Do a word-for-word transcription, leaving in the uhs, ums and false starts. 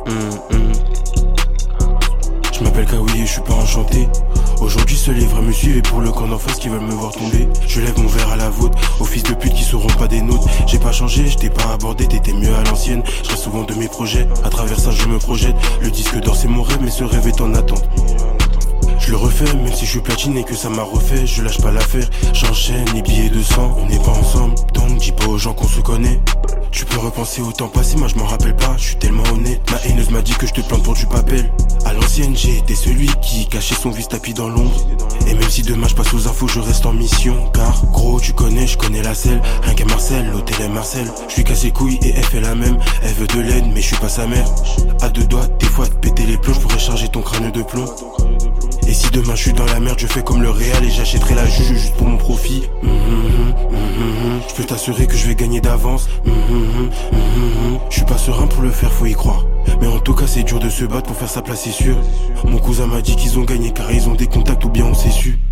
Hum, hum. Je m'appelle Kawi et je suis pas enchanté. Aujourd'hui seuls les vrais me suivent et pour le camp d'en face qui veulent me voir tomber, je lève mon verre à la vôtre, aux fils de pute qui seront pas des nôtres. J'ai pas changé, je t'ai pas abordé, t'étais mieux à l'ancienne. Je reste souvent de mes projets, à travers ça je me projette. Le disque d'or c'est mon rêve mais ce rêve est en attente. Je le refais, même si je suis platine et que ça m'a refait, je lâche pas l'affaire, j'enchaîne les billets de sang. On n'est pas ensemble, donc dis pas aux gens qu'on se connaît. Tu peux repenser au temps passé, moi je m'en rappelle pas, je suis tellement honnête. Ma haineuse m'a dit que je te plante pour du papel. À l'ancienne j'ai été celui qui cachait son vice tapis dans l'ombre. Et même si demain je passe aux infos, je reste en mission. Car gros tu connais, je connais la selle. Rien qu'à Marcel, l'hôtel est Marcel. Je suis cassé couilles et elle fait la même. Elle veut de l'aide mais je suis pas sa mère. À deux doigts, des fois de péter les plombs, je pourrais charger ton crâne de plomb. Et si demain je suis dans la merde, je fais comme le Real et j'achèterai la juge juste pour mon profit. Mmh, mmh, mmh, mmh. Je peux t'assurer que je vais gagner d'avance. Mmh, mmh, mmh, mmh. Je suis pas serein pour le faire, faut y croire. Mais en tout cas c'est dur de se battre pour faire sa place, c'est sûr. Mon cousin m'a dit qu'ils ont gagné car ils ont des contacts ou bien on s'est su.